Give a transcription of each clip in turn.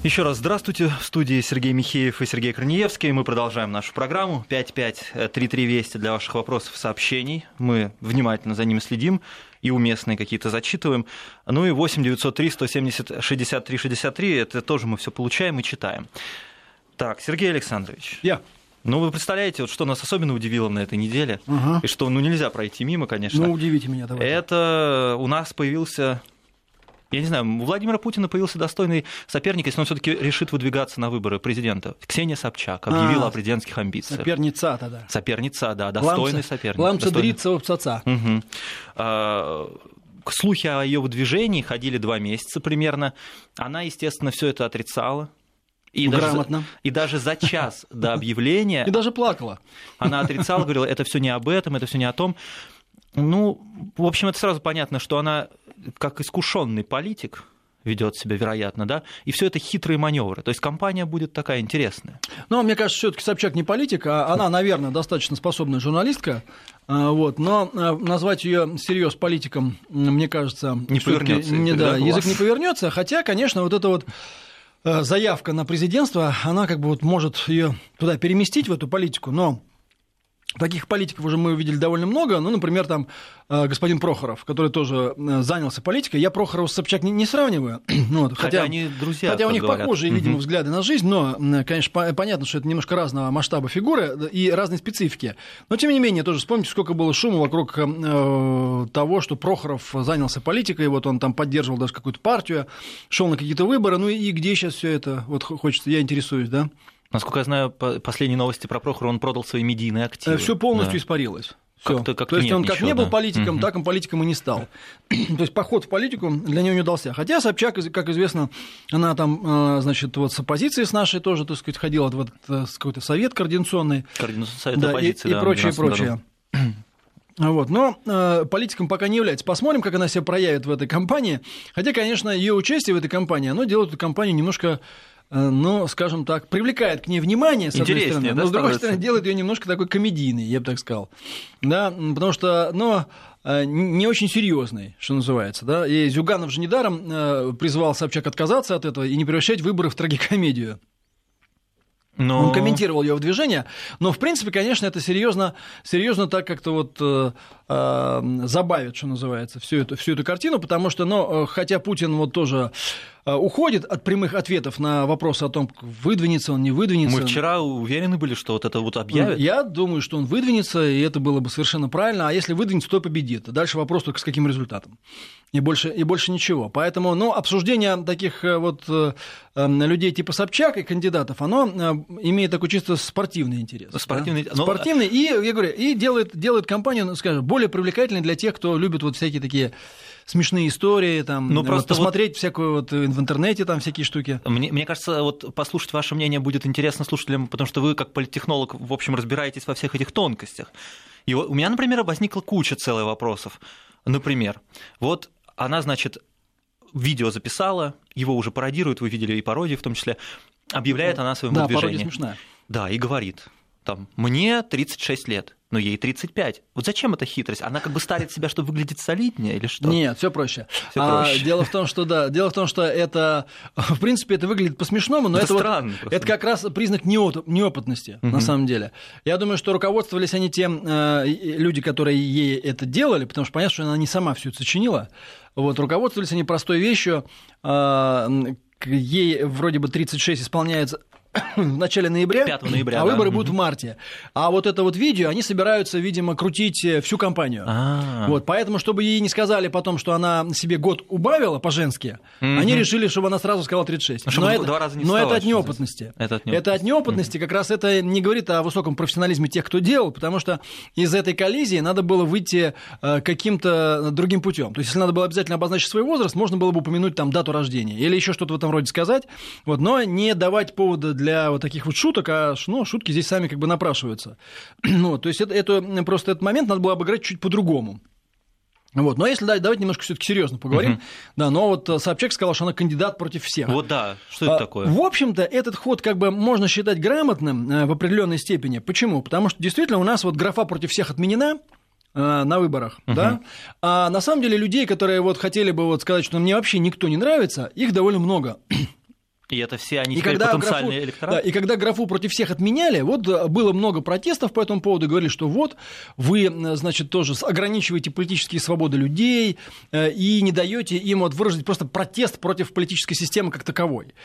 Еще раз здравствуйте. В студии Сергей Михеев и Сергей Корнеевский. Мы продолжаем нашу программу. 553320 для ваших вопросов и сообщений. Мы внимательно за ними следим и уместные какие-то зачитываем. Ну и 8-903 170 63 63. Это тоже мы все получаем и читаем. Так, Сергей Александрович. Ну, вы представляете, вот что нас особенно удивило на этой неделе, и что нельзя пройти мимо, конечно. Ну, удивите меня, давайте. Это у нас появился... Я не знаю, у Владимира Путина появился достойный соперник, если он все-таки решит выдвигаться на выборы президента. Ксения Собчак объявила о президентских амбициях. Соперница тогда. Соперница, да, достойный соперник. Ламца дрится пцаца. Слухи о ее выдвижении ходили 2 месяца примерно. Она, естественно, все это отрицала. Грамотно. И даже за час до объявления... И даже плакала. Она отрицала, говорила, это все не об этом, это все не о том. Ну, в общем, это сразу понятно, что она, как искушенный политик, ведет себя, вероятно, да, и все это хитрые маневры. То есть компания будет такая интересная. Ну, мне кажется, все-таки Собчак не политик, а она, наверное, достаточно способная журналистка. Вот, но назвать ее всерьез политиком, мне кажется, не повернется. Язык не повернется. Хотя, конечно, вот это вот заявка на президентство, она как бы вот может ее туда переместить, в эту политику, но таких политиков уже мы увидели довольно много. Ну, например, там господин Прохоров, который тоже занялся политикой. Я Прохорова с Собчак не сравниваю. Вот, хотя они друзья. Хотя у них похожие, видимо, взгляды на жизнь, но, конечно, понятно, что это немножко разного масштаба фигуры и разной специфики. Но, тем не менее, тоже вспомните, сколько было шума вокруг того, что Прохоров занялся политикой, вот он там поддерживал даже какую-то партию, шел на какие-то выборы. Ну и где сейчас все это? Вот хочется, я интересуюсь, да? Насколько я знаю, последние новости про Прохорова, он продал свои медийные активы. Все полностью испарилось. Как-то То есть он как ничего, не был политиком, так он политиком и не стал. То есть поход в политику для него не удался. Хотя Собчак, как известно, она там, значит, вот с оппозицией с нашей тоже, так сказать, ходила в этот какой-то совет координационный. Совет оппозиции, и прочее, и прочее. Вот. Но политиком пока не является. Посмотрим, как она себя проявит в этой кампании. Хотя, конечно, ее участие в этой кампании, оно делает эту кампанию немножко, ну, скажем так, привлекает к ней внимание, с одной стороны, но с другой стороны делает ее немножко такой комедийной, я бы так сказал. Да, потому что, не очень серьезный, что называется. Да? И Зюганов же недаром призвал Собчак отказаться от этого и не превращать выборы в трагикомедию. Он комментировал ее движение, но, в принципе, конечно, это серьезно так как-то вот забавит, что называется, всю эту картину, потому что, хотя Путин вот тоже уходит от прямых ответов на вопросы о том, выдвинется он, не выдвинется. Мы вчера уверены были, что вот это вот объявят. Я думаю, что он выдвинется, и это было бы совершенно правильно, а если выдвинется, то победит. Дальше вопрос только с каким результатом. И больше ничего. Поэтому, обсуждение таких вот людей типа Собчак и кандидатов, оно имеет такой чисто спортивный интерес. Спортивный, и, я говорю, и делает кампанию, скажем, более привлекательной для тех, кто любит вот всякие такие смешные истории, там, посмотреть всякую вот в интернете, там всякие штуки. Мне кажется, вот послушать ваше мнение будет интересно слушателям, потому что вы, как политтехнолог, в общем, разбираетесь во всех этих тонкостях. И у меня, например, возникла куча целых вопросов. Например, вот она, значит, видео записала, его уже пародируют, вы видели и пародии в том числе, объявляет она о своем выдвижении. Да, пародия смешная. Да, и говорит, там, мне 36 лет. Но ей 35. Вот зачем эта хитрость? Она как бы старит себя, чтобы выглядеть солиднее или что? Нет, все проще. Дело в том, что это, в принципе, это выглядит по-смешному, но это странно. Это как раз признак неопытности, на самом деле. Я думаю, что руководствовались они тем люди, которые ей это делали, потому что понятно, что она не сама все это сочинила. Вот, руководствовались они простой вещью. Ей вроде бы 36 исполняется в начале ноября, 5 ноября, а выборы будут в марте. А вот это вот видео, они собираются, видимо, крутить всю кампанию. Вот, поэтому, чтобы ей не сказали потом, что она себе год убавила по-женски, они решили, чтобы она сразу сказала 36. Но это от неопытности. Это от неопытности, как раз это не говорит о высоком профессионализме тех, кто делал, потому что из этой коллизии надо было выйти каким-то другим путем. То есть, если надо было обязательно обозначить свой возраст, можно было бы упомянуть там дату рождения или еще что-то в этом роде сказать, вот, но не давать повода для вот таких вот шуток, а шутки здесь сами как бы напрашиваются. То есть просто этот момент надо было обыграть чуть по-другому. Вот. Но если давайте немножко все-таки серьезно поговорим. Да, но вот Собчак сказала, что она кандидат против всех. Вот да, что это такое? В общем-то, этот ход как бы можно считать грамотным в определенной степени. Почему? Потому что действительно у нас вот графа против всех отменена на выборах, да? А на самом деле людей, которые вот хотели бы вот сказать, что мне вообще никто не нравится, их довольно много. И это все они теперь потенциальные электораты? Да, и когда графу против всех отменяли, вот было много протестов по этому поводу, говорили, что вот вы, значит, тоже ограничиваете политические свободы людей и не даете им вот выразить просто протест против политической системы как таковой.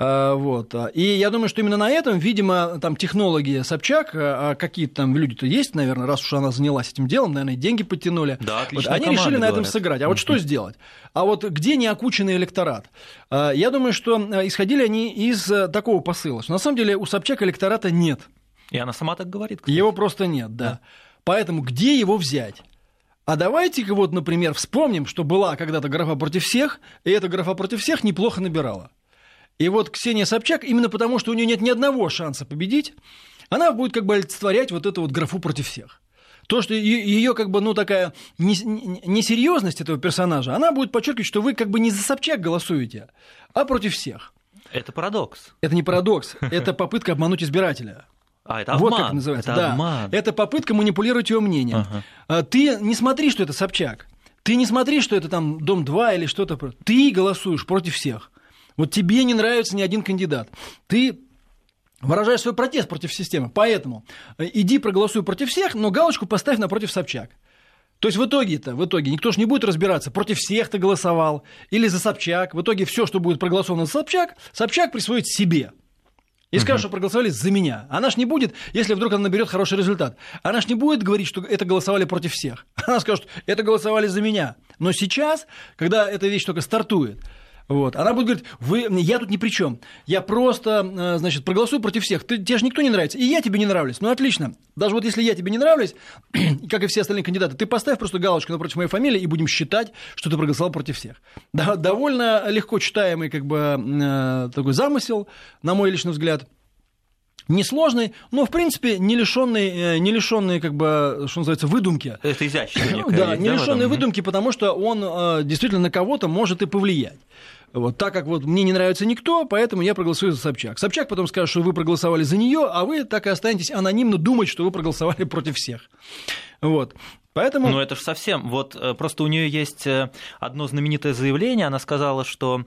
Вот. И я думаю, что именно на этом, видимо, там технологи Собчак, а какие-то там люди-то есть, наверное, раз уж она занялась этим делом, наверное, деньги подтянули. Да, вот, они решили на этом сыграть. А вот что сделать? А вот где неокученный электорат? Я думаю, что исходили они из такого посыла, что на самом деле у Собчак электората нет. И она сама так говорит. Кстати. Его просто нет, да. Поэтому где его взять? А давайте-ка вот, например, вспомним, что была когда-то графа против всех, и эта графа против всех неплохо набирала. И вот Ксения Собчак, именно потому, что у нее нет ни одного шанса победить, она будет как бы олицетворять вот эту вот графу против всех. То, что ее как бы, ну, такая несерьезность этого персонажа, она будет подчеркивать, что вы как бы не за Собчак голосуете, а против всех. Это парадокс. Это не парадокс, это попытка обмануть избирателя. Это обман. Вот как это называется. Это да. обман. Это попытка манипулировать его мнением. Ты не смотри, что это Собчак. Ты не смотри, что это там Дом-2 или что-то. Ты голосуешь против всех. Вот тебе не нравится ни один кандидат. Ты выражаешь свой протест против системы. Поэтому иди проголосуй против всех, но галочку поставь напротив Собчак. То есть в итоге никто же не будет разбираться, против всех ты голосовал или за Собчак. В итоге все, что будет проголосовано за Собчак, Собчак присвоит себе. И скажет, что проголосовали за меня. Она ж не будет, если вдруг она наберет хороший результат, она ж не будет говорить, что это голосовали против всех. Она скажет, это голосовали за меня. Но сейчас, когда эта вещь только стартует, вот, она будет говорить, я тут ни при чем. Я просто, значит, проголосую против всех. Тебе же никто не нравится, и я тебе не нравлюсь. Ну, отлично. Даже вот если я тебе не нравлюсь, как и все остальные кандидаты, ты поставь просто галочку напротив моей фамилии, и будем считать, что ты проголосовал против всех. Да, довольно легко читаемый как бы такой замысел, на мой личный взгляд. Несложный, но, в принципе, не лишенный, как бы, что называется, выдумки. Это изящно. Да, не лишенный выдумки, потому что он действительно на кого-то может и повлиять. Вот, так как вот мне не нравится никто, поэтому я проголосую за Собчак. Собчак потом скажет, что вы проголосовали за нее, а вы так и останетесь анонимно думать, что вы проголосовали против всех. Вот. Поэтому... Ну, это же совсем... Вот просто у нее есть одно знаменитое заявление. Она сказала, что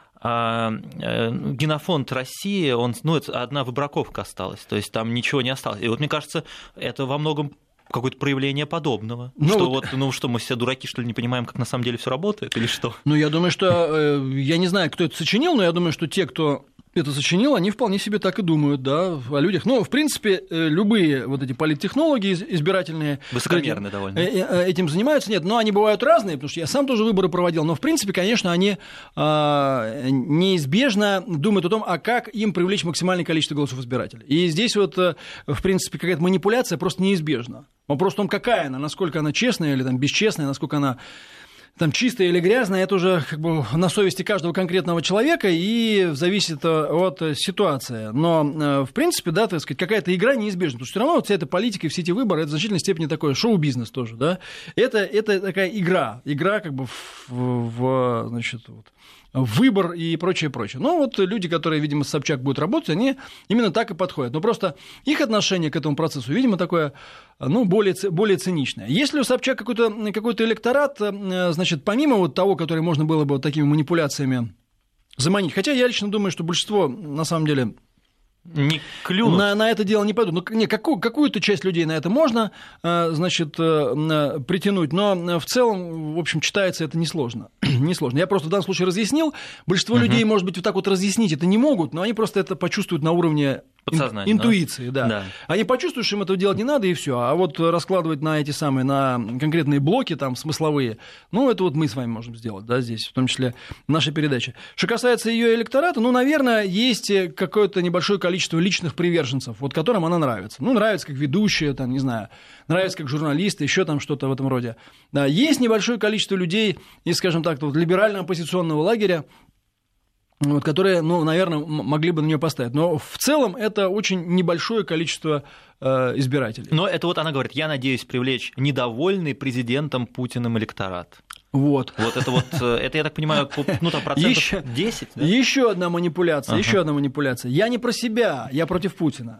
генофонд России, это одна выбраковка осталась, то есть там ничего не осталось. И вот мне кажется, это во многом какое-то проявление подобного. Что мы все дураки, что ли, не понимаем, как на самом деле все работает, или что? Ну, я думаю, что... Я не знаю, кто это сочинил, но я думаю, что те, кто это сочинил, они вполне себе так и думают, да, о людях. Ну, в принципе, любые вот эти политтехнологи избирательные... Высокомерные довольно. Этим занимаются. Нет, но они бывают разные, потому что я сам тоже выборы проводил. Но, в принципе, конечно, они неизбежно думают о том, а как им привлечь максимальное количество голосов избирателей. И здесь вот, в принципе, какая-то манипуляция просто неизбежна. Вопрос в том, какая она, насколько она честная или там, бесчестная, насколько она... там чистая или грязная, это уже как бы на совести каждого конкретного человека и зависит от ситуации. Но, в принципе, да, так сказать, какая-то игра неизбежна. Потому что все равно вот вся эта политика и все эти выборы, это в значительной степени такое шоу-бизнес тоже, да. Это такая игра как бы значит, вот, выбор и прочее. Но вот люди, которые, видимо, с Собчак будут работать, они именно так и подходят. Но просто их отношение к этому процессу, видимо, такое, более циничное. Если у Собчак какой-то электорат, значит, помимо вот того, который можно было бы вот такими манипуляциями заманить, хотя я лично думаю, что большинство, на самом деле... Не клюнут. На это дело не пойдут. Какую-то часть людей на это можно, значит, притянуть, но в целом, в общем, читается это несложно. Я просто в данном случае разъяснил. Большинство людей, может быть, вот так вот разъяснить это не могут, но они просто это почувствуют на уровне интуиции. Да. Они почувствуют, что им этого делать не надо, и все. А вот раскладывать на эти самые, на конкретные блоки там, смысловые, это вот мы с вами можем сделать, да, здесь, в том числе наша передача. Что касается ее электората, наверное, есть какое-то небольшое количество личных приверженцев, вот которым она нравится. Нравится как ведущая, там, не знаю, нравится как журналист, еще там что-то в этом роде. Да, есть небольшое количество людей из, скажем так, вот, либерально-оппозиционного лагеря, вот, которые, наверное, могли бы на нее поставить. Но в целом это очень небольшое количество избирателей. Но это вот она говорит, я надеюсь привлечь недовольный президентом Путиным электорат. Вот. Это, я так понимаю, процентов 10, да? Еще одна манипуляция. Я не про себя, я против Путина.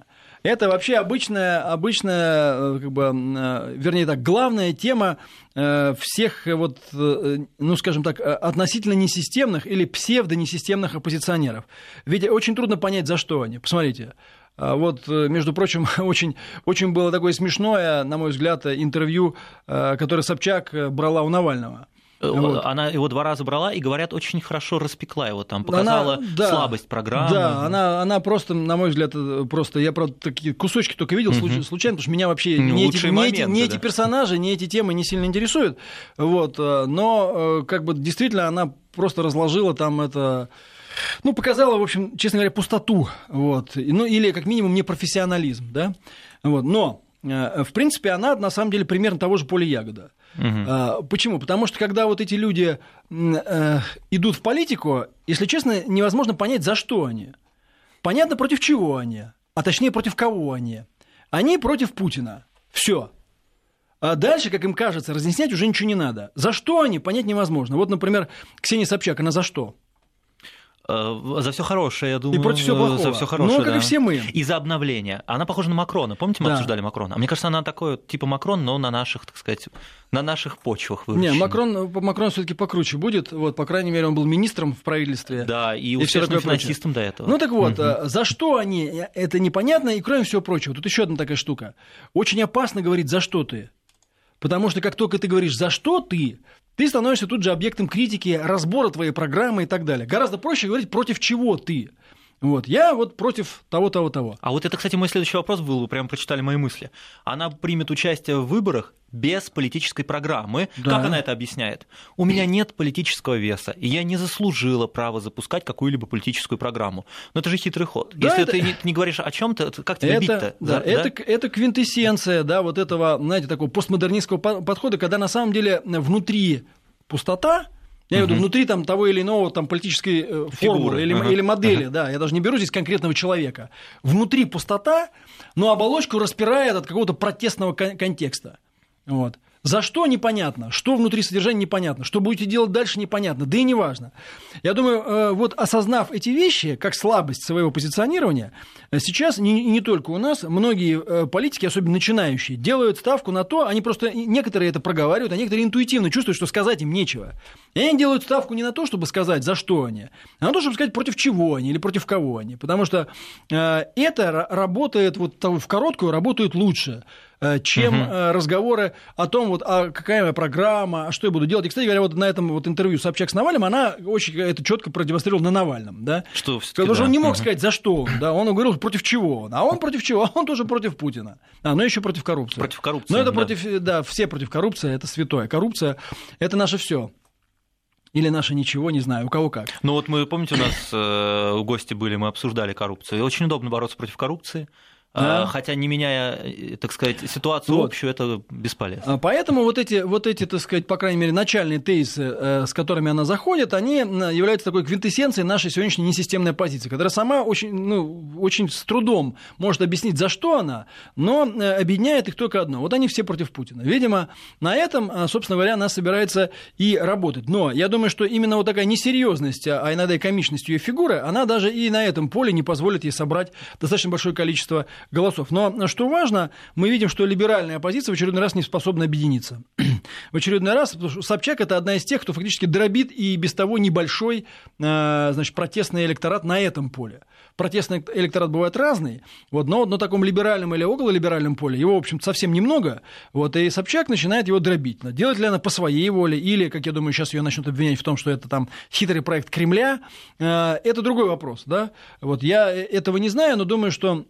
Это вообще обычная как бы, вернее так, главная тема всех, вот, ну, скажем так, относительно несистемных или псевдонесистемных оппозиционеров. Ведь очень трудно понять, за что они. Посмотрите. Вот, между прочим, очень было такое смешное, на мой взгляд, интервью, которое Собчак брала у Навального. Вот. Она его 2 раза брала и, говорят, очень хорошо распекла его там, показала слабость программы. Да, она просто, на мой взгляд, просто я, правда, такие кусочки только видел случайно, потому что меня вообще ни эти персонажи, ни эти темы не сильно интересуют. Вот, но как бы действительно она просто разложила там это... Ну, показала, в общем, честно говоря, пустоту, вот, ну, или, как минимум, непрофессионализм, да, вот, но, в принципе, она, на самом деле, примерно того же поля ягода. Почему? Потому что, когда вот эти люди идут в политику, если честно, невозможно понять, за что они. Понятно, против чего они, а точнее, против кого они. Они против Путина, все. А дальше, как им кажется, разъяснять уже ничего не надо. За что они, понять невозможно. Вот, например, Ксения Собчак, она за что? За все хорошее, я думаю. И против всего плохого. За все хорошее, ну, как и все мы. И за обновление. Она похожа на Макрона. Помните, мы обсуждали Макрона? А мне кажется, она такой, типа Макрон, но на наших, так сказать, на наших почвах выращена. Не, Макрон все-таки покруче будет. Вот, по крайней мере, он был министром в правительстве. Да, и успешным финансистом до этого. Ну так вот, за что они, это непонятно, и кроме всего прочего. Тут еще одна такая штука. Очень опасно говорить, за что ты. Потому что как только ты говоришь, за что ты становишься тут же объектом критики, разбора твоей программы и так далее. Гораздо проще говорить, против чего ты. Вот, я вот против того. А вот это, кстати, мой следующий вопрос был, вы прямо прочитали мои мысли. Она примет участие в выборах без политической программы. Да. Как она это объясняет? У меня нет политического веса, и я не заслужила права запускать какую-либо политическую программу. Но это же хитрый ход. Да, если ты не говоришь о чем-то, как тебя бить-то? Да, это квинтэссенция, да, вот этого, знаете, такого постмодернистского подхода, когда на самом деле внутри пустота. Я имею в виду внутри там, того или иного там, политической формулы или модели, да, я даже не беру здесь конкретного человека. Внутри пустота, но оболочку распирает от какого-то протестного контекста. Вот. За что непонятно, что внутри содержания непонятно, что будете делать дальше непонятно, да и не важно. Я думаю, вот осознав эти вещи как слабость своего позиционирования, сейчас не только у нас, многие политики, особенно начинающие, делают ставку на то, они просто, некоторые это проговаривают, а некоторые интуитивно чувствуют, что сказать им нечего. И они делают ставку не на то, чтобы сказать, за что они, а на то, чтобы сказать, против чего они или против кого они. Потому что это работает, вот в короткую работает лучше, чем разговоры о том, вот, а какая моя программа, а что я буду делать. И, кстати говоря, вот на этом вот интервью Собчак с Навальным, она очень это четко продемонстрировала на Навальном. Да? Потому что он не мог сказать, за что он. Да? Он говорил, против чего он. А он против чего? А он тоже против Путина. Но еще против коррупции. Против коррупции. Но это против, да, все против коррупции, это святое. Коррупция – это наше все. Или наше ничего, не знаю, у кого как. Ну вот мы, помните, у нас гости были, мы обсуждали коррупцию. И очень удобно бороться против коррупции. Да. Хотя не меняя, так сказать, ситуацию общую, это бесполезно. Поэтому вот эти, так сказать, по крайней мере, начальные тезисы, с которыми она заходит, они являются такой квинтэссенцией нашей сегодняшней несистемной оппозиции, которая сама очень с трудом может объяснить, за что она, но объединяет их только одно. Вот они все против Путина. Видимо, на этом, собственно говоря, она собирается и работать. Но я думаю, что именно вот такая несерьезность, а иногда и комичность ее фигуры, она даже и на этом поле не позволит ей собрать достаточно большое количество голосов. Но что важно, мы видим, что либеральная оппозиция в очередной раз не способна объединиться. В очередной раз, потому что Собчак – это одна из тех, кто фактически дробит и без того небольшой, значит, протестный электорат на этом поле. Протестный электорат бывает разный, вот, но на таком либеральном или окололиберальном поле его, в общем-то, совсем немного, вот, и Собчак начинает его дробить. Делает ли она по своей воле, или, как я думаю, сейчас ее начнут обвинять в том, что это там хитрый проект Кремля, это другой вопрос. Да? Вот, я этого не знаю, но думаю, что,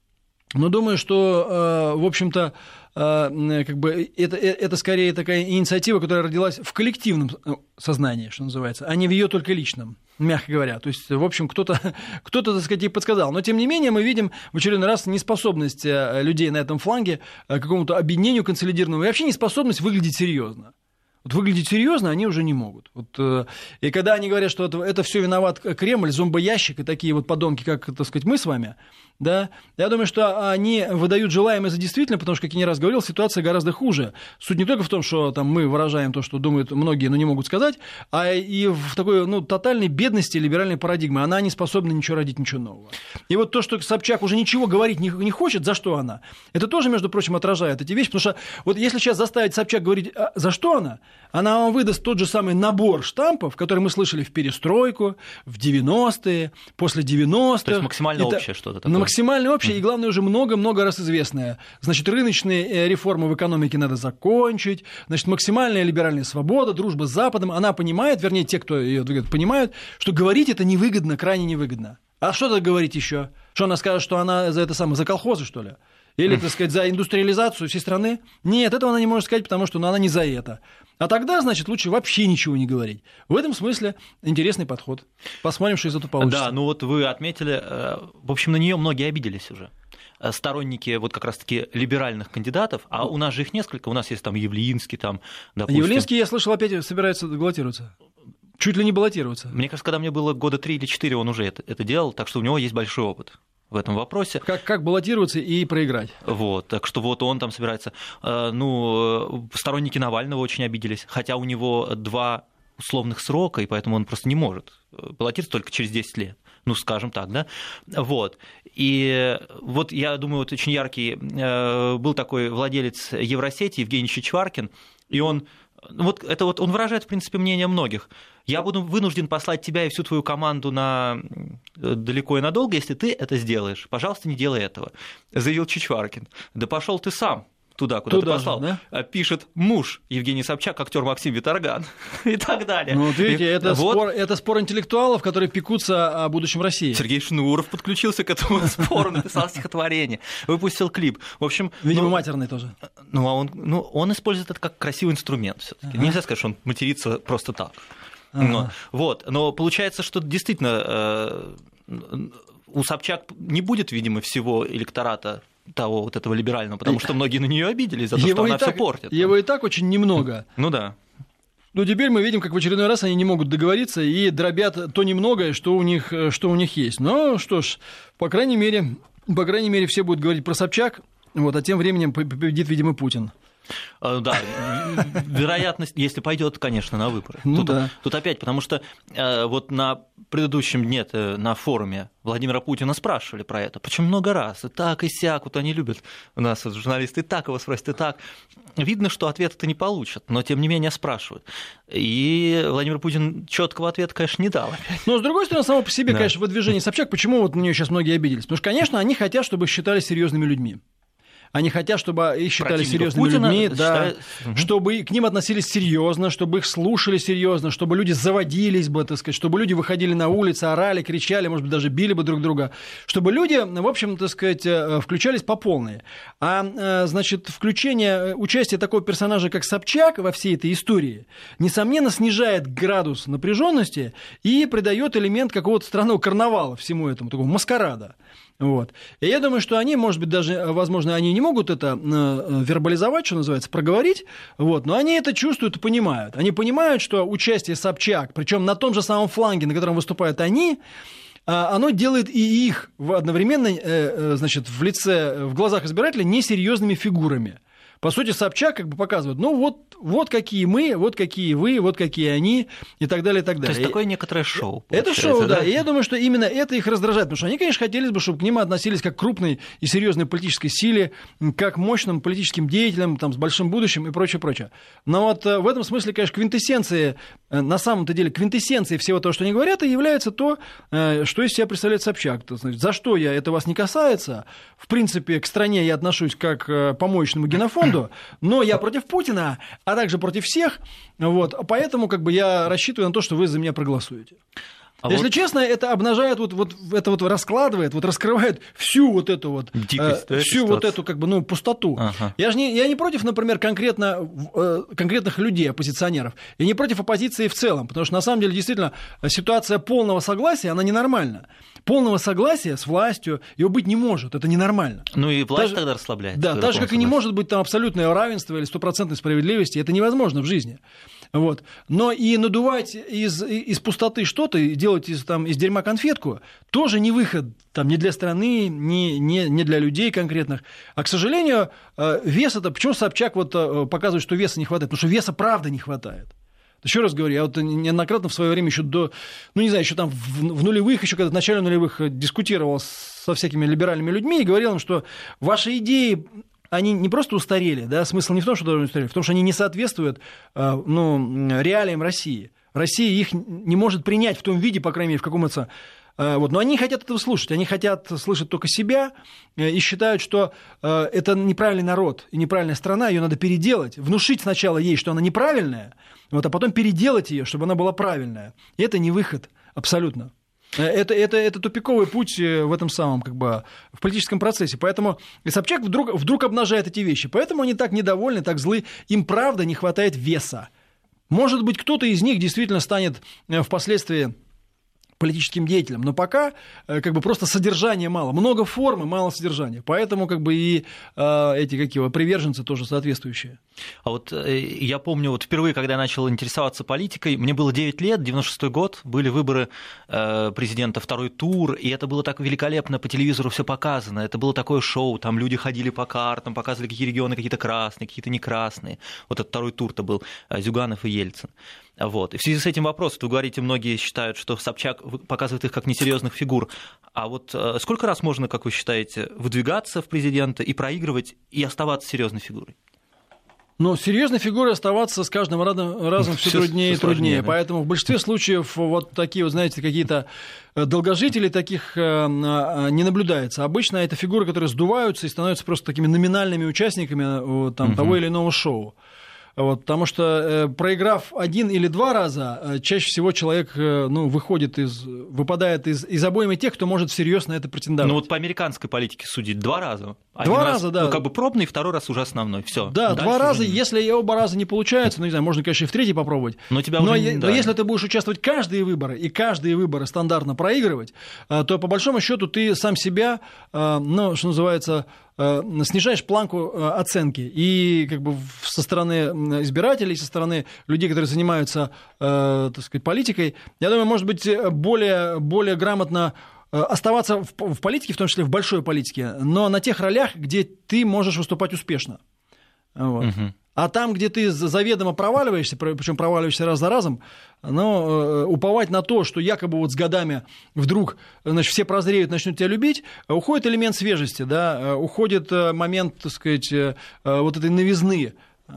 в общем-то, как бы это скорее такая инициатива, которая родилась в коллективном сознании, что называется, а не в ее только личном, мягко говоря. То есть, в общем, кто-то, так сказать, ей подсказал. Но, тем не менее, мы видим в очередной раз неспособность людей на этом фланге к какому-то объединению консолидированному и вообще неспособность выглядеть серьезно. Вот выглядеть серьезно они уже не могут. Вот, и когда они говорят, что это все виноват Кремль, зомбоящик и такие вот подонки, как, так сказать, мы с вами, да, я думаю, что они выдают желаемое за действительно, потому что, как я не раз говорил, ситуация гораздо хуже. Суть не только в том, что там, мы выражаем то, что думают многие, но не могут сказать, а и в такой тотальной бедности либеральной парадигмы. Она не способна ничего родить, ничего нового. И вот то, что Собчак уже ничего говорить не хочет, за что она, это тоже, между прочим, отражает эти вещи, потому что вот если сейчас заставить Собчак говорить, за что она вам выдаст тот же самый набор штампов, который мы слышали в перестройку, в 90-е, после 90-х. То есть максимально общее что-то такое. Максимально общее, и, главное, уже много-много раз известное. Значит, рыночные реформы в экономике надо закончить, значит, максимальная либеральная свобода, дружба с Западом. Она понимает, вернее, те, кто ее понимают, что говорить это невыгодно, крайне невыгодно. А что тогда говорить еще? Что она скажет, что она за колхозы, что ли? Или, так сказать, за индустриализацию всей страны? Нет, этого она не может сказать, потому что она не за это. А тогда, значит, лучше вообще ничего не говорить. В этом смысле интересный подход. Посмотрим, что из этого получится. Да, вот вы отметили, в общем, на нее многие обиделись уже. Сторонники вот как раз-таки либеральных кандидатов, а у нас же их несколько, у нас есть там Явлинский, там, допустим. Явлинский, я слышал, опять собирается баллотироваться. Чуть ли не баллотироваться. Мне кажется, когда мне было года 3 или 4, он уже это делал, так что у него есть большой опыт в этом вопросе. Как баллотироваться и проиграть. Вот, так что вот он там собирается. Сторонники Навального очень обиделись, хотя у него 2 условных срока, и поэтому он просто не может баллотироваться только через 10 лет. Скажем так, да? Вот. И вот я думаю, вот очень яркий был такой владелец Евросети Евгений Чичваркин, и он он выражает, в принципе, мнение многих. Я буду вынужден послать тебя и всю твою команду далеко и надолго, если ты это сделаешь. Пожалуйста, не делай этого, заявил Чичваркин. Да пошел ты сам туда, куда ты послал. Же, да? Пишет муж Евгений Собчак, актер Максим Виторган и так далее. Вот видите, это спор интеллектуалов, которые пекутся о будущем России. Всергей Шнуров подключился к этому спору, написал стихотворение, выпустил клип. В общем, видимо, матерный тоже. Он использует это как красивый инструмент всё-таки. Нельзя сказать, что он матерится просто так. Но получается, что действительно у Собчак не будет, видимо, всего электората того вот этого либерального, потому что многие на нее обиделись за то, что она все портит. Его и так очень немного. Да. Но теперь мы видим, как в очередной раз они не могут договориться и дробят то немногое, что у них есть. Но что ж, по крайней мере, все будут говорить про Собчак, а тем временем победит, видимо, Путин. Да, вероятность, если пойдет, конечно, на выборы. Тут опять, потому что вот на предыдущем дне на форуме Владимира Путина спрашивали про это, причем много раз, и так, и сяк, вот они любят у нас журналисты, и так его спросят, и так. Видно, что ответа-то не получат, но тем не менее спрашивают. И Владимир Путин четкого ответа, конечно, не дал. Но, с другой стороны, само по себе, конечно, выдвижение Собчак, почему на нее сейчас многие обиделись? Потому что, конечно, они хотят, чтобы их считали серьезными людьми. Они хотят, чтобы их считали серьезными людьми, чтобы к ним относились серьезно, чтобы их слушали серьезно, чтобы люди заводились бы, так сказать, чтобы люди выходили на улицы, орали, кричали, может быть, даже били бы друг друга, чтобы люди, в общем, так сказать, включались по полной. Значит, участие такого персонажа, как Собчак, во всей этой истории, несомненно, снижает градус напряженности и придает элемент какого-то странного карнавала всему этому, такого маскарада. И я думаю, что они, может быть, даже, возможно, они не могут это вербализовать, что называется, проговорить, но они это чувствуют и понимают. Они понимают, что участие Собчак, причем на том же самом фланге, на котором выступают они, оно делает и их одновременно, значит, в глазах избирателей несерьезными фигурами. По сути, Собчак показывает, вот какие мы, вот какие вы, вот какие они, и так далее, и так далее. То есть такое некоторое шоу. Это шоу, да. И я думаю, что именно это их раздражает, потому что они, конечно, хотели бы, чтобы к ним относились как к крупной и серьезной политической силе, как к мощным политическим деятелям, с большим будущим и прочее, прочее. Но в этом смысле, конечно, квинтэссенцией, на самом-то деле, квинтэссенцией всего того, что они говорят, и является то, что из себя представляет Собчак. Значит, за что это вас не касается? В принципе, к стране я отношусь как к помоечному генофонду, но я против Путина, а также против всех, поэтому я рассчитываю на то, что вы за меня проголосуете. Если честно, это обнажает, это раскладывает, раскрывает всю вот эту вот дикость, всю вот эту пустоту. Ага. Я не против, например, конкретных людей, оппозиционеров, и не против оппозиции в целом, потому что на самом деле действительно ситуация полного согласия, она ненормальна. Полного согласия с властью его быть не может, это ненормально. Ну и власть тогда расслабляется. Да, так же, как и не может быть там абсолютное равенство или стопроцентной справедливости, это невозможно в жизни. Вот. Но и надувать из пустоты что-то, и делать из дерьма конфетку, тоже не выход ни для страны, не для людей конкретных. А, к сожалению, вес это... Почему Собчак показывает, что веса не хватает? Потому что веса правда не хватает. Еще раз говорю, я неоднократно в свое время еще еще там в нулевых, еще когда в начале нулевых дискутировал со всякими либеральными людьми и говорил им, что ваши идеи, они не просто устарели, да, смысл не в том, что должны устарели, в том, что они не соответствуют реалиям России. Россия их не может принять в том виде, по крайней мере, в каком-то... Но они не хотят этого слушать, они хотят слышать только себя и считают, что это неправильный народ и неправильная страна, ее надо переделать, внушить сначала ей, что она неправильная, а потом переделать ее, чтобы она была правильная. И это не выход абсолютно. Это тупиковый путь в этом самом, в политическом процессе. Поэтому и Собчак вдруг обнажает эти вещи. Поэтому они так недовольны, так злы. Им правда не хватает веса. Может быть, кто-то из них действительно станет впоследствии политическим деятелем, но пока просто содержания мало. Много формы, мало содержания. Поэтому и эти приверженцы тоже соответствующие. А я помню, впервые, когда я начал интересоваться политикой, мне было 9 лет, 96-й год, были выборы президента, второй тур, и это было так великолепно, по телевизору все показано, это было такое шоу, там люди ходили по картам, показывали, какие регионы какие-то красные, какие-то не красные. Этот второй тур-то был Зюганов и Ельцин. И в связи с этим вопросом, вы говорите, многие считают, что Собчак показывает их как несерьезных фигур. А сколько раз можно, как вы считаете, выдвигаться в президенты и проигрывать, и оставаться серьезной фигурой? Но серьезной фигурой оставаться с каждым разом все труднее и труднее. Да? Поэтому в большинстве случаев такие, какие-то долгожители таких не наблюдается. Обычно это фигуры, которые сдуваются и становятся просто такими номинальными участниками того или иного шоу. Потому что, проиграв 1 или 2 раза, чаще всего человек выпадает из обоймы тех, кто может всерьез на это претендовать. По американской политике судить 2 раза. 2 раза, да. Пробный, второй раз уже основной. Всё. Да, 2 раза. Если оба раза не получается, можно, конечно, и в третий попробовать. Но если ты будешь участвовать в каждые выборы, и каждые выборы стандартно проигрывать, то, по большому счету, ты сам себя, что называется, снижаешь планку оценки. И со стороны избирателей, со стороны людей, которые занимаются, политикой, я думаю, может быть, более грамотно оставаться в политике, в том числе в большой политике, но на тех ролях, где ты можешь выступать успешно. А там, где ты заведомо проваливаешься, причем проваливаешься раз за разом, уповать на то, что якобы с годами вдруг все прозреют, начнут тебя любить, уходит элемент свежести, да, уходит момент, этой новизны.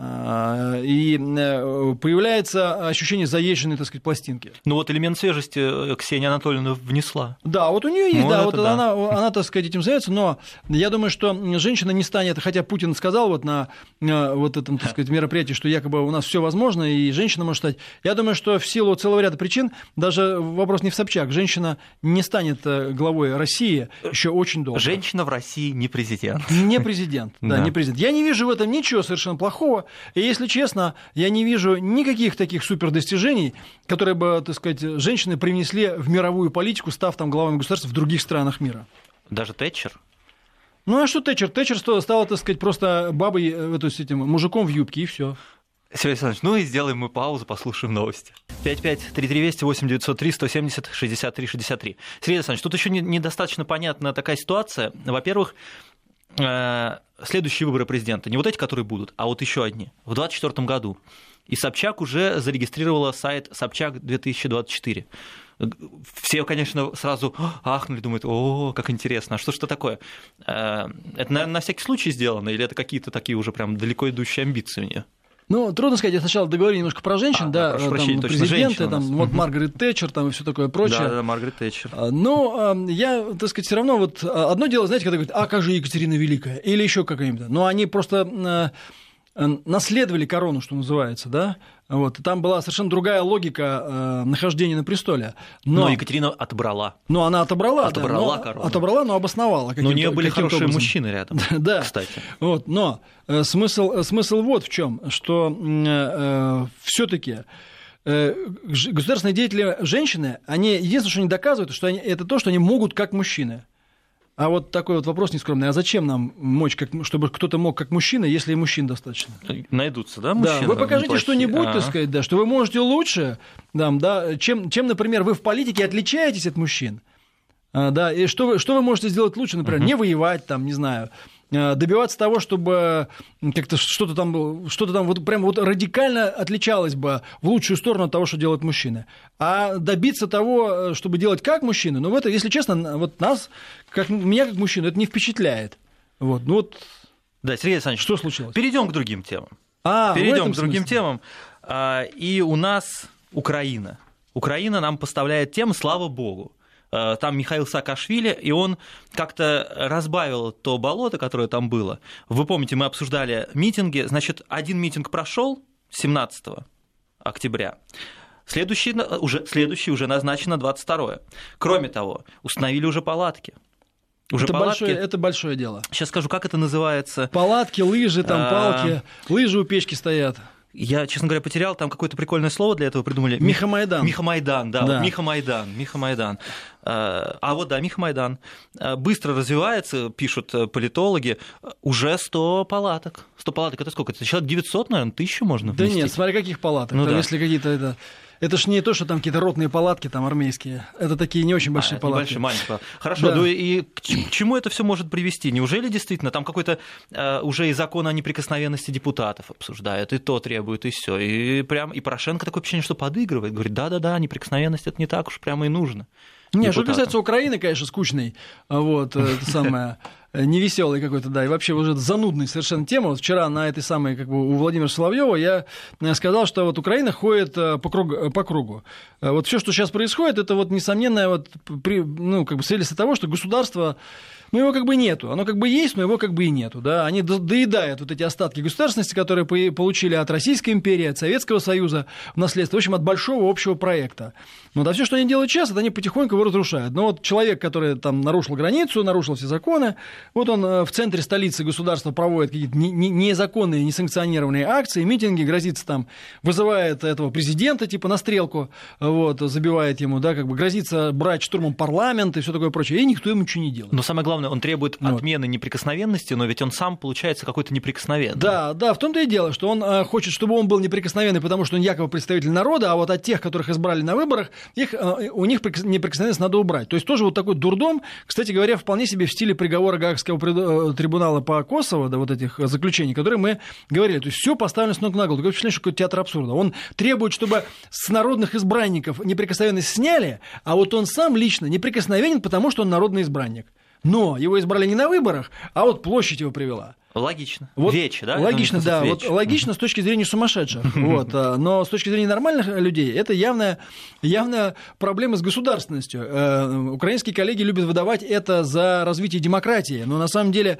И появляется ощущение заезженной, пластинки. Элемент свежести Ксения Анатольевна внесла. Да, у нее есть, она, этим займется, но я думаю, что женщина не станет, хотя Путин сказал на этом, мероприятии, что якобы у нас все возможно, и женщина может стать. Я думаю, что в силу целого ряда причин, даже вопрос не в Собчак, женщина не станет главой России еще очень долго. Женщина в России не президент. Не президент, да, не президент. Я не вижу в этом ничего совершенно плохого. И, если честно, я не вижу никаких таких супердостижений, которые бы, женщины привнесли в мировую политику, став главами государств в других странах мира. Даже Тэтчер? А что Тэтчер? Тэтчер стала, просто бабой, мужиком в юбке, и все. Сергей Александрович, и сделаем мы паузу, послушаем новости. 553320 8903 170 63 63. Сергей Александрович, тут еще недостаточно понятна такая ситуация. Во-первых, следующие выборы президента, не эти, которые будут, а еще одни, в 2024 году. И Собчак уже зарегистрировала сайт Собчак-2024. Все, конечно, сразу ахнули, думают, как интересно, а что такое? Это, наверное, на всякий случай сделано, или это какие-то такие уже прям далеко идущие амбиции у нее? Трудно сказать, я сначала договорю немножко про женщин, президенты, Маргарет Тэтчер и все такое прочее. Да, Маргарет Тэтчер. Но я, все равно, одно дело, знаете, когда говорят, как же Екатерина Великая, или еще какая-нибудь, но они просто наследовали корону, что называется, да, вот, и там была совершенно другая логика нахождения на престоле. Но Екатерина отобрала. Но она отобрала корону. Отобрала, но обосновала. Но у нее были хорошие мужчины рядом, да, кстати. Вот, но смысл вот в чем, что все-таки государственные деятели женщины, они единственное, что они доказывают, что это то, что они могут как мужчины. А вот такой вот вопрос нескромный. А зачем нам мочь, чтобы кто-то мог как мужчина, если и мужчин достаточно? Найдутся, да, мужчины? Да, вы покажите что-нибудь, так сказать, да, что вы можете лучше, да, чем, например, вы в политике отличаетесь от мужчин. Да, и что вы можете сделать лучше, например, не воевать, там, не знаю, добиваться того, чтобы как-то что-то там вот прям вот радикально отличалось бы в лучшую сторону от того, что делают мужчины. А добиться того, чтобы делать как мужчины, ну, это, если честно, вот меня как мужчину это не впечатляет. Вот, ну вот. Да, Сергей Александрович, что случилось? Перейдем к другим темам. И у нас Украина. Украина нам поставляет темы, слава богу. Там Михаил Саакашвили, и он как-то разбавил то болото, которое там было. Вы помните, мы обсуждали митинги. Значит, один митинг прошел 17 октября, следующий уже назначен на 22. Кроме того, установили уже палатки. Это большое дело. Сейчас скажу, как это называется. Палатки, лыжи, там палки, лыжи у печки стоят. Я, честно говоря, потерял, там какое-то прикольное слово для этого придумали. Михамайдан. Михамайдан, да. Да. Вот Михамайдан. Михамайдан. Быстро развивается, пишут политологи, уже 100 палаток. 100 палаток, это сколько? Это человек 900, наверное, 1000 можно вместить? Да нет, смотри, каких палаток. Ну, там, да. Если какие-то это ж не то, что там какие-то ротные палатки там армейские. Это такие не очень большие палатки. Небольшие, маленькие. Хорошо, да. Ну и к чему это все может привести? Неужели действительно там какой-то уже и закон о неприкосновенности депутатов обсуждают, и то требует, и все. И Порошенко такое впечатление, что подыгрывает, говорит, да, неприкосновенность это не так уж прямо и нужно. Не, что касается Украины, конечно, скучный, вот, это самое, невеселый какой-то, да, и вообще уже занудный совершенно тема. Вот вчера на этой самой, у Владимира Соловьева я сказал, что вот Украина ходит по кругу. Вот все, что сейчас происходит, это вот несомненное свидетельство того, что государство, его как бы нету. Оно как бы есть, но его как бы и нету. Да? Они доедают вот эти остатки государственности, которые получили от Российской империи, от Советского Союза в наследство, в общем, от большого общего проекта. Но все, что они делают сейчас, это они потихоньку его разрушают. Но вот человек, который там нарушил границу, нарушил все законы, вот он в центре столицы государства проводит какие-то незаконные, несанкционированные акции, митинги, грозится там, вызывает этого президента типа на стрелку, вот, забивает ему, да, как бы грозится брать штурмом парламент и все такое прочее, и никто ему ничего не делает. Но самое главное, он требует отмены неприкосновенности, но ведь он сам, получается, какой-то неприкосновенный. Да, в том-то и дело, что он хочет, чтобы он был неприкосновенный, потому что он якобы представитель народа, а вот от тех, которых избрали на выборах, у них неприкосновенность надо убрать. То есть тоже вот такой дурдом, кстати говоря, вполне себе в стиле приговора Гаагского трибунала по Косово, да, вот этих заключений, которые мы говорили. То есть все поставлено с ног на голову. Такое впечатление, что какой-то театр абсурда. Он требует, чтобы с народных избранников неприкосновенность сняли, а вот он сам лично неприкосновенен, потому что он народный избранник. Но его избрали не на выборах, а вот площадь его привела. Логично. Вот, Вече, да? Логично, да. Вот, логично с точки зрения сумасшедших. Вот, но с точки зрения нормальных людей это явная проблема с государственностью. Украинские коллеги любят выдавать это за развитие демократии, но на самом деле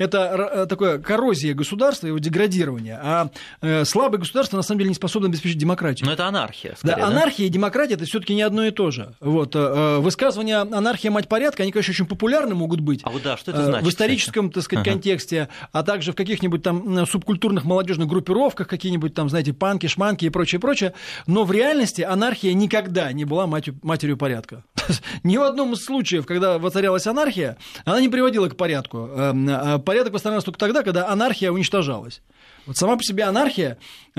это такое коррозия государства, его деградирование. А слабое государство на самом деле не способно обеспечить демократию. Но это анархия. Скорее, да, анархия и демократия это все-таки не одно и то же. Вот, высказывания «анархия, мать порядка», они, конечно, очень популярны могут быть. А вот да, что это значит? В историческом, так сказать, контексте, а также в каких-нибудь там субкультурных молодежных группировках, какие-нибудь там, знаете, панки, шманки и прочее, но в реальности анархия никогда не была матерью порядка. Ни в одном из случаев, когда воцарялась анархия, она не приводила к порядку. Порядок восстанавливался только тогда, когда анархия уничтожалась. Вот сама по себе анархия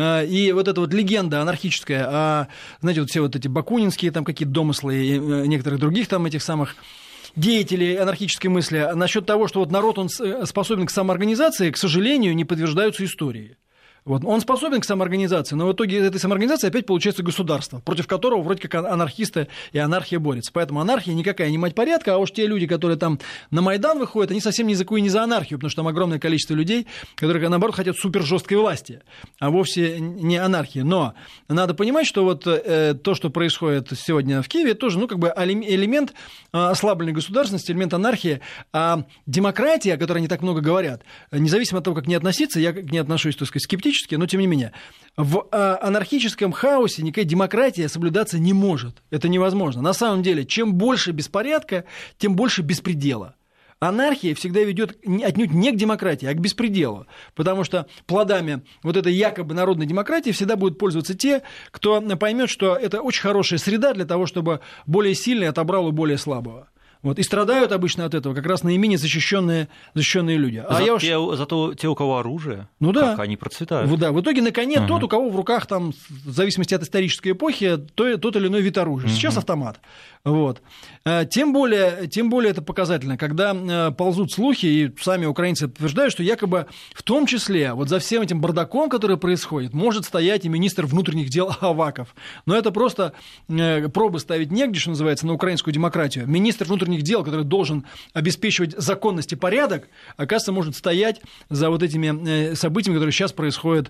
и вот эта вот легенда анархическая, знаете, вот все вот эти бакунинские там какие-то домыслы и некоторых других там этих самых деятелей анархической мысли насчет того, что вот народ он способен к самоорганизации, к сожалению, не подтверждаются историей. Вот. Он способен к самоорганизации, но в итоге этой самоорганизации опять получается государство, против которого вроде как анархисты и анархия борется. Поэтому анархия никакая не мать порядка, а уж те люди, которые там на Майдан выходят, они совсем ни за какую, ни за анархию, потому что там огромное количество людей, которые, наоборот, хотят супер жесткой власти, а вовсе не анархии. Но надо понимать, что вот то, что происходит сегодня в Киеве, тоже, ну, как бы элемент ослабленной государственности, элемент анархии, а демократия, о которой они так много говорят, независимо от того, как к ней относиться, я к ней отношусь, так сказать, скептически, но тем не менее, в анархическом хаосе никакая демократия соблюдаться не может. Это невозможно. На самом деле, чем больше беспорядка, тем больше беспредела. Анархия всегда ведет отнюдь не к демократии, а к беспределу. Потому что плодами вот этой якобы народной демократии всегда будут пользоваться те, кто поймет, что это очень хорошая среда для того, чтобы более сильный отобрал у более слабого. Вот. И страдают обычно от этого как раз наименее защищенные люди. Зато те, у кого оружие, ну, да. как они процветают. Да. В итоге на коне тот, у кого в руках, там, в зависимости от исторической эпохи, тот или иной вид оружия. Сейчас автомат. Вот. Тем более это показательно, когда ползут слухи, и сами украинцы утверждают, что якобы в том числе вот за всем этим бардаком, который происходит, может стоять и министр внутренних дел Аваков. Но это просто пробы ставить негде, что называется, на украинскую демократию. Министр внутренних дел, который должен обеспечивать законность и порядок, оказывается, может стоять за вот этими событиями, которые сейчас происходят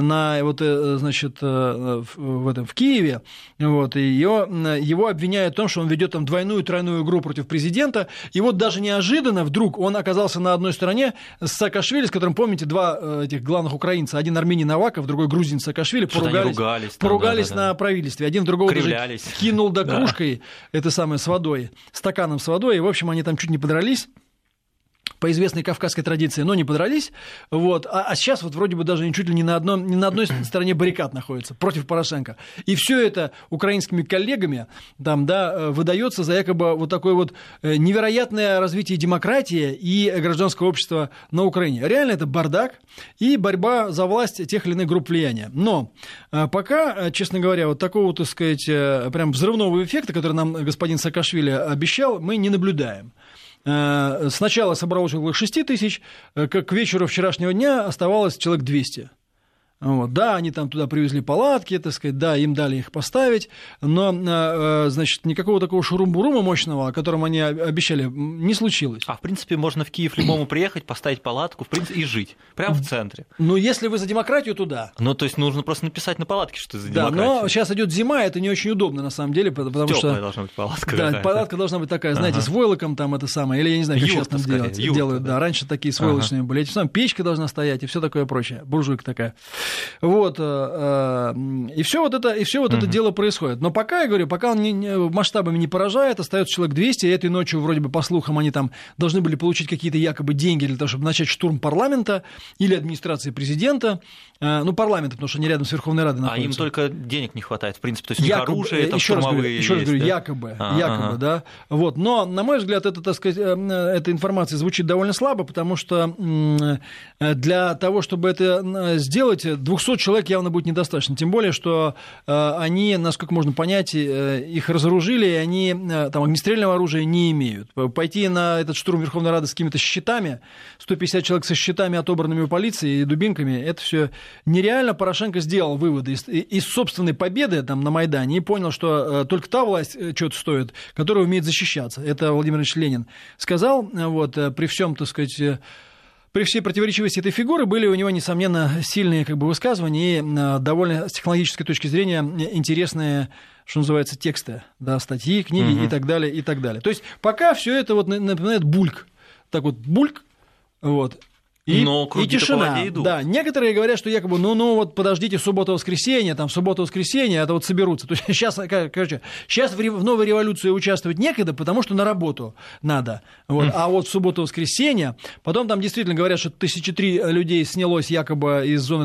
в Киеве. Вот, и его обвиняют в том, что он ведет там двойную-тройную игру против президента. И вот даже неожиданно вдруг он оказался на одной стороне с Саакашвили, с которым, помните, два этих главных украинца, один армянин Аваков, другой грузин Саакашвили, поругались на правительстве. Один другого даже кинул кружкой, это самое, с водой, стаканом с водой, и, в общем, они там чуть не подрались по известной кавказской традиции, но не подрались. Вот. А сейчас вот вроде бы даже чуть ли не на одной стороне баррикад находятся против Порошенко. И все это украинскими коллегами там, да, выдается за якобы вот такое вот невероятное развитие демократии и гражданского общества на Украине. Реально это бардак и борьба за власть тех или иных групп влияния. Но пока, честно говоря, вот такого, так сказать, прям взрывного эффекта, который нам господин Саакашвили обещал, мы не наблюдаем. Сначала собралось около 6 тысяч, к вечеру вчерашнего дня оставалось человек 200. Вот. Да, они там туда привезли палатки, так сказать, да, им дали их поставить, но, значит, никакого такого шурум-бурума мощного, о котором они обещали, не случилось. А в принципе можно в Киев любому приехать, поставить палатку, в принципе, и жить, прямо в центре. Ну, если вы за демократию, то да. Ну, то есть нужно просто написать на палатке, что ты за демократию. Да, но сейчас идет зима, это не очень удобно, на самом деле, потому Тёплая что... должна быть палатка. Да, палатка должна быть такая, знаете, с войлоком там это самое, или я не знаю, как сейчас там делают. Да, раньше такие с войлочными были. Печка должна стоять и все такое прочее, буржуйка такая. Вот. И все вот это дело происходит. Но пока, я говорю, пока он масштабами не поражает, остается человек 200, и этой ночью, вроде бы, по слухам, они там должны были получить какие-то якобы деньги для того, чтобы начать штурм парламента или администрации президента. Ну, парламента, потому что они рядом с Верховной Радой находятся. А им только денег не хватает, в принципе, то есть у них оружие, там штурмовые еще раз говорю, якобы, да. Вот. Но, на мой взгляд, так сказать, эта информация звучит довольно слабо, потому что для того, чтобы это сделать, 200 человек явно будет недостаточно. Тем более, что они, насколько можно понять, их разоружили, и они там огнестрельного оружия не имеют. Пойти на этот штурм Верховной Рады с какими-то щитами, 150 человек со щитами, отобранными у полиции и дубинками, это все нереально. Порошенко сделал выводы из собственной победы там, на Майдане и понял, что только та власть что-то стоит, которая умеет защищаться. Это Владимир Ильич Ленин сказал. Вот, при всем, так сказать, при всей противоречивости этой фигуры были у него, несомненно, сильные как бы, высказывания и довольно с технологической точки зрения интересные, что называется, тексты, да, статьи, книги и так далее, и так далее. То есть пока все это вот напоминает бульк. Так вот, бульк, вот. И тишина. Да, некоторые говорят, что якобы, вот подождите субботу-воскресенье, там субботу-воскресенье, это вот соберутся. То есть сейчас в новой революции участвовать некогда, потому что на работу надо. Вот. А вот в субботу-воскресенье, потом там действительно говорят, что 1003 людей снялось якобы из зоны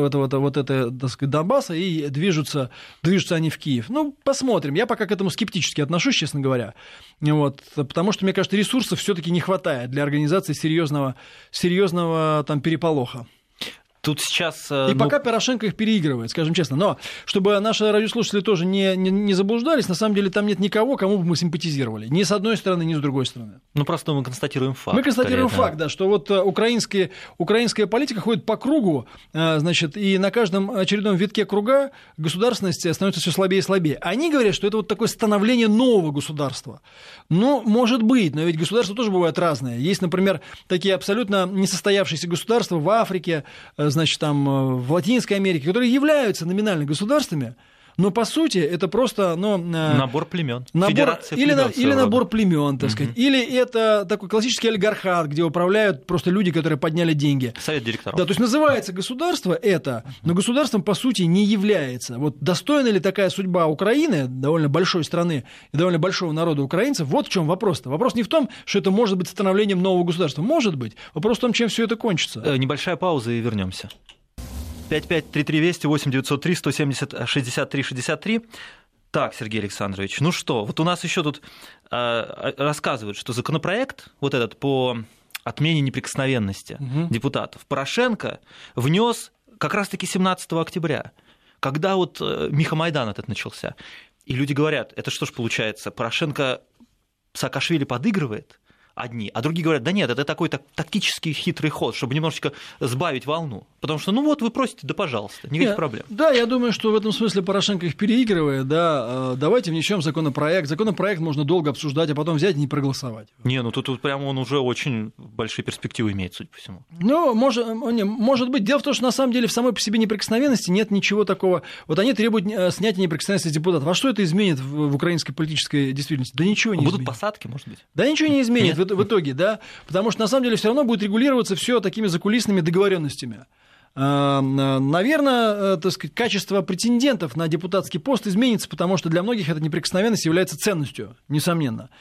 так сказать, Донбасса и движутся они в Киев. Ну, посмотрим. Я пока к этому скептически отношусь, честно говоря. Вот. Потому что, мне кажется, ресурсов все-таки не хватает для организации серьезного там переполоха. Тут сейчас... И пока Порошенко их переигрывает, скажем честно. Но чтобы наши радиослушатели тоже не заблуждались, на самом деле там нет никого, кому бы мы симпатизировали. Ни с одной стороны, ни с другой стороны. Ну, просто мы констатируем факт. Мы констатируем факт, да, что вот украинская политика ходит по кругу, значит, и на каждом очередном витке круга государственность становится все слабее и слабее. Они говорят, что это вот такое становление нового государства. Ну, может быть, но ведь государства тоже бывают разные. Есть, например, такие абсолютно несостоявшиеся государства в Африке, значит, там, в Латинской Америке, которые являются номинально государствами, но по сути это просто набор племен. Или набор племен, так сказать. Или это такой классический олигархат, где управляют просто люди, которые подняли деньги. Совет директоров. Да, то есть называется государство это, но государством по сути не является. Вот достойна ли такая судьба Украины, довольно большой страны и довольно большого народа украинцев, вот в чем вопрос-то. Вопрос не в том, что это может быть становлением нового государства. Может быть. Вопрос в том, чем все это кончится. Небольшая пауза и вернемся. 553320 8903 170 63 63. Так, Сергей Александрович, ну что, вот у нас еще тут рассказывают, что законопроект вот этот по отмене неприкосновенности депутатов Порошенко внес как раз-таки 17 октября, когда вот Михамайдан этот начался. И люди говорят, это что ж получается, Порошенко Саакашвили подыгрывает? Одни, а другие говорят, да нет, это такой тактический хитрый ход, чтобы немножечко сбавить волну. Потому что, ну вот, вы просите, да пожалуйста, никаких проблем. Да, я думаю, что в этом смысле Порошенко их переигрывает, да, давайте внесем законопроект. Законопроект можно долго обсуждать, а потом взять и не проголосовать. Не, ну тут прямо он уже очень большие перспективы имеет, судя по всему. Ну, может быть. Дело в том, что на самом деле в самой по себе неприкосновенности нет ничего такого. Вот они требуют снятия неприкосновенности депутатов. А что это изменит в украинской политической действительности? Да ничего не изменит. Будут посадки, может быть? Да ничего не изменит. Нет. В итоге, да, потому что на самом деле все равно будет регулироваться все такими закулисными договоренностями. Наверное, так сказать, качество претендентов на депутатский пост изменится, потому что для многих эта неприкосновенность является ценностью, несомненно.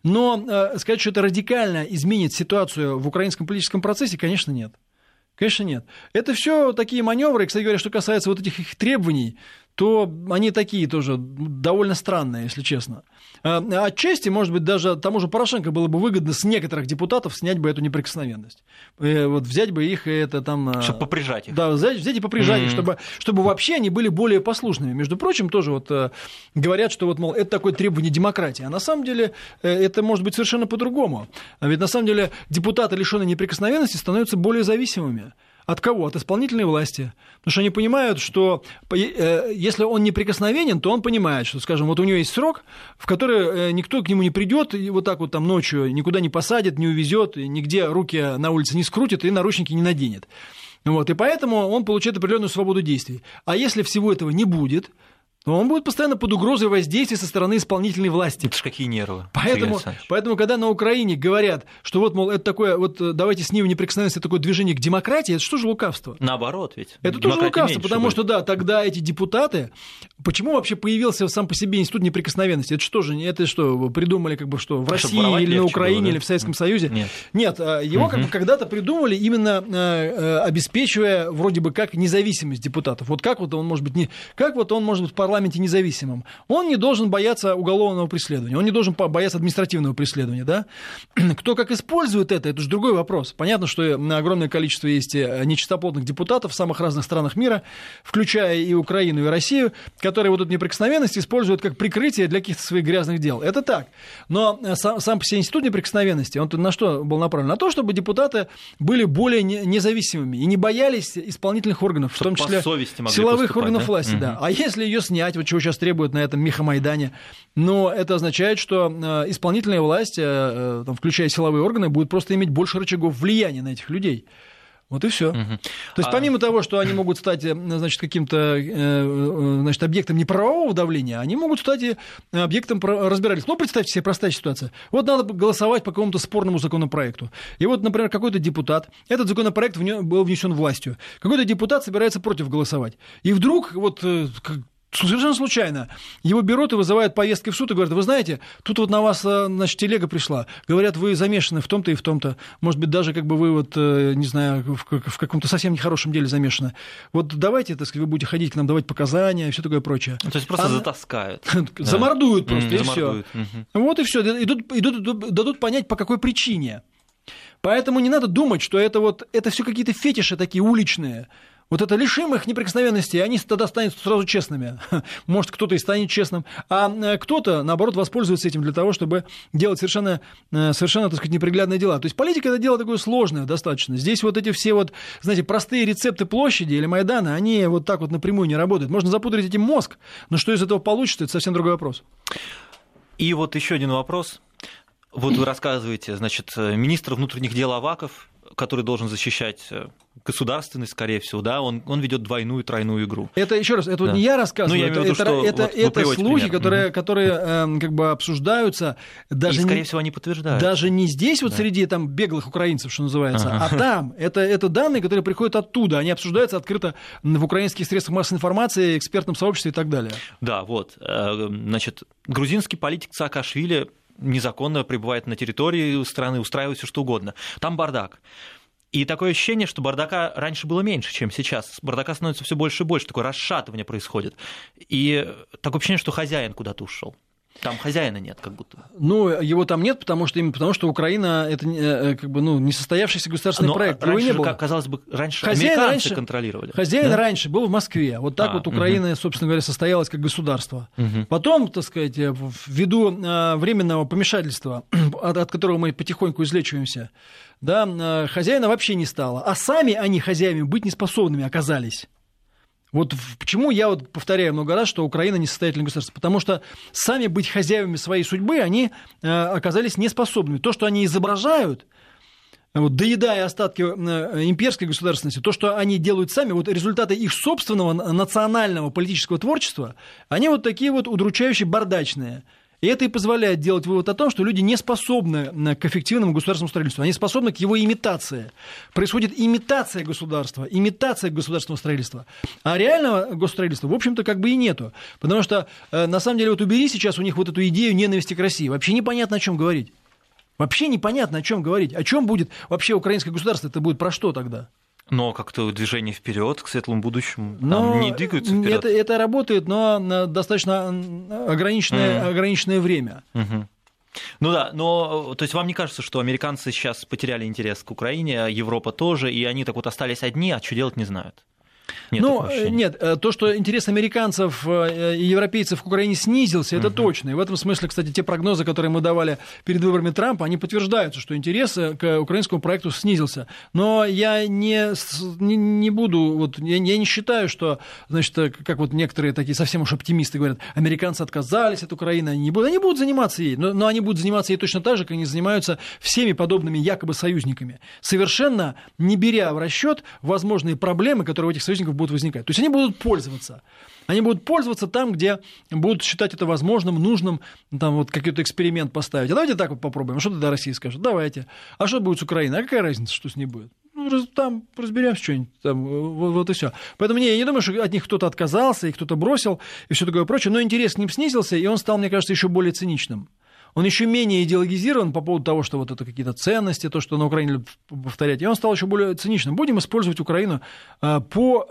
Но сказать, что это радикально изменит ситуацию в украинском политическом процессе, конечно, нет. Конечно, нет. Это все такие маневры. И, кстати говоря, что касается вот этих их требований, то они такие тоже довольно странные, если честно. Отчасти, может быть, даже тому же Порошенко было бы выгодно с некоторых депутатов снять бы эту неприкосновенность. Вот взять бы их и это там... Чтобы поприжать их. Да, взять и поприжать их, чтобы вообще они были более послушными. Между прочим, тоже вот говорят, что вот, мол, это такое требование демократии. А на самом деле это может быть совершенно по-другому. А ведь на самом деле депутаты, лишенные неприкосновенности, становятся более зависимыми. От кого? От исполнительной власти. Потому что они понимают, что если он неприкосновенен, то он понимает, что, скажем, вот у него есть срок, в который никто к нему не придет и вот так вот там ночью никуда не посадит, не увезет, нигде руки на улице не скрутит и наручники не наденет. Вот, и поэтому он получает определенную свободу действий. А если всего этого не будет, он будет постоянно под угрозой воздействия со стороны исполнительной власти. Это ж какие нервы. Поэтому, когда на Украине говорят, что вот, мол, это такое, вот давайте снимем неприкосновенность, это такое движение к демократии, это что же лукавство? Наоборот ведь. Это тоже лукавство, потому что, да, тогда эти депутаты... Почему вообще появился сам по себе институт неприкосновенности? Это что, придумали как бы что, в России или на Украине, было, да? Или в Советском Союзе? Нет, его как бы когда-то придумали, именно обеспечивая вроде бы как независимость депутатов. Вот как вот он может быть в парламенте независимым. Он не должен бояться уголовного преследования, он не должен бояться административного преследования. Да? Кто как использует это же другой вопрос. Понятно, что огромное количество есть нечистоплотных депутатов в самых разных странах мира, включая и Украину, и Россию, которые вот эту неприкосновенность используют как прикрытие для каких-то своих грязных дел. Это так. Но сам по себе институт неприкосновенности, он на что был направлен? На то, чтобы депутаты были более независимыми и не боялись исполнительных органов, в том числе силовых органов власти. Да? А если ее снять, вот чего сейчас требуют на этом Михамайдане, но это означает, что исполнительная власть, включая силовые органы, будет просто иметь больше рычагов влияния на этих людей. Вот и все. То есть помимо того, что они могут стать, значит, каким-то, значит, объектом неправового давления, они могут стать объектом разбирательства. Ну, представьте себе простая ситуация. Вот надо голосовать по какому-то спорному законопроекту. И вот, например, какой-то депутат, этот законопроект был внесен властью, какой-то депутат собирается против голосовать. И вдруг вот... Совершенно случайно. Его берут и вызывают повестки в суд и говорят: вы знаете, тут вот на вас, значит, телега пришла. Говорят, вы замешаны в том-то и в том-то. Может быть, даже как бы вы вот, не знаю, в каком-то совсем нехорошем деле замешаны. Вот давайте, так сказать, вы будете ходить к нам, давать показания и все такое прочее. То есть просто затаскают. Замордуют просто, и все. Вот и все. Дадут понять, по какой причине. Поэтому не надо думать, что это все какие-то фетиши такие уличные. Вот это лишим их неприкосновенности, и они тогда станут сразу честными. Может, кто-то и станет честным, а кто-то, наоборот, воспользуется этим для того, чтобы делать совершенно, так сказать, неприглядные дела. То есть политика — это дело такое сложное достаточно. Здесь вот эти все вот, знаете, простые рецепты площади или Майдана, они вот так вот напрямую не работают. Можно запудрить этим мозг, но что из этого получится, это совсем другой вопрос. И вот еще один вопрос. Вот вы рассказываете, значит, министр внутренних дел Аваков, который должен защищать государственность, скорее всего, да, он ведет двойную, тройную игру. Это, еще раз, это вот не я рассказываю, это слухи, которые как бы обсуждаются. Даже и, скорее всего, они подтверждают. Даже не здесь, вот среди там беглых украинцев, что называется, а там. Это данные, которые приходят оттуда. Они обсуждаются открыто в украинских средствах массовой информации, экспертном сообществе и так далее. Да, вот. Значит, грузинский политик Саакашвили незаконно пребывает на территории страны, устраивает все что угодно. Там бардак. И такое ощущение, что бардака раньше было меньше, чем сейчас. Бардака становится все больше и больше, такое расшатывание происходит. И такое ощущение, что хозяин куда-то ушел. Там хозяина нет, как будто. Ну, его там нет, потому что Украина — это как бы, несостоявшийся государственный проект. Его раньше, не было. казалось бы, американцы контролировали. Хозяин раньше был в Москве. Вот так вот Украина, собственно говоря, состоялась как государство. Потом, так сказать, ввиду временного помешательства, от которого мы потихоньку излечиваемся, да, хозяина вообще не стало. А сами они хозяевами быть неспособными оказались. Вот почему я вот повторяю много раз, что Украина несостоятельное государство. Потому что сами быть хозяевами своей судьбы они оказались неспособными. То, что они изображают, вот, доедая остатки имперской государственности, то, что они делают сами, вот результаты их собственного национального политического творчества, они вот такие вот удручающие, бардачные. И это и позволяет делать вывод о том, что люди не способны к эффективному государственному строительству, они способны к его имитации. Происходит имитация государства, имитация государственного строительства. А реального госстроительства, в общем-то, как бы и нету. Потому что, на самом деле, вот убери сейчас у них вот эту идею ненависти к России. Вообще непонятно, о чем говорить. Вообще непонятно, о чем говорить. О чем будет вообще украинское государство? Это будет про что тогда? Но как-то движение вперед к светлому будущему там не двигаются вперед. Это работает, но на достаточно ограниченное время. Ну да, но то есть вам не кажется, что американцы сейчас потеряли интерес к Украине, Европа тоже, и они так вот остались одни, а что делать не знают? Нет, то, что интерес американцев и европейцев к Украине снизился, это точно. И в этом смысле, кстати, те прогнозы, которые мы давали перед выборами Трампа, они подтверждаются, что интерес к украинскому проекту снизился. Но я не буду, вот, я не считаю, что, значит, как вот некоторые такие совсем уж оптимисты говорят, американцы отказались от Украины, они будут заниматься ей, но они будут заниматься ей точно так же, как они занимаются всеми подобными якобы союзниками, совершенно не беря в расчет возможные проблемы, которые у этих союзников будут возникать. То есть они будут пользоваться. Они будут пользоваться там, где будут считать это возможным, нужным, там вот какой-то эксперимент поставить. А давайте так вот попробуем. Что тогда Россия скажет? Давайте. А что будет с Украиной? А какая разница, что с ней будет? Там разберемся что-нибудь. Вот и все. Поэтому я не думаю, что от них кто-то отказался, и кто-то бросил, и все такое прочее. Но интерес к ним снизился, и он стал, мне кажется, еще более циничным. Он еще менее идеологизирован по поводу того, что вот это какие-то ценности, то, что на Украине любят повторять, и он стал еще более циничным. Будем использовать Украину по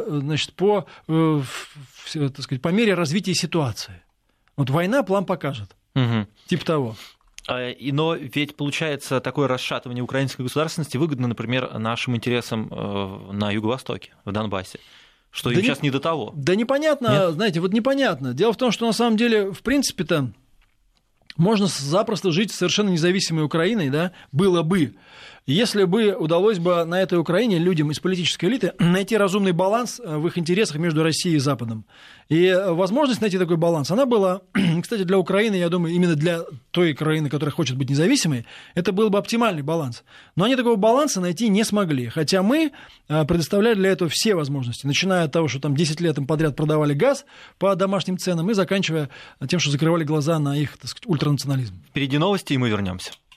мере развития ситуации. Вот война план покажет. Типа того. Но ведь, получается, такое расшатывание украинской государственности выгодно, например, нашим интересам на Юго-Востоке, в Донбассе. Что им сейчас не до того. Да непонятно, нет? Знаете, вот непонятно. Дело в том, что на самом деле, в принципе-то, можно запросто жить совершенно независимой Украиной, да, было бы, если бы удалось бы на этой Украине людям из политической элиты найти разумный баланс в их интересах между Россией и Западом. И возможность найти такой баланс, она была, кстати, для Украины, я думаю, именно для той Украины, которая хочет быть независимой, это был бы оптимальный баланс. Но они такого баланса найти не смогли, хотя мы предоставляли для этого все возможности, начиная от того, что там 10 лет им подряд продавали газ по домашним ценам, и заканчивая тем, что закрывали глаза на их, так сказать, ультранационализм. Впереди новости, и мы вернемся.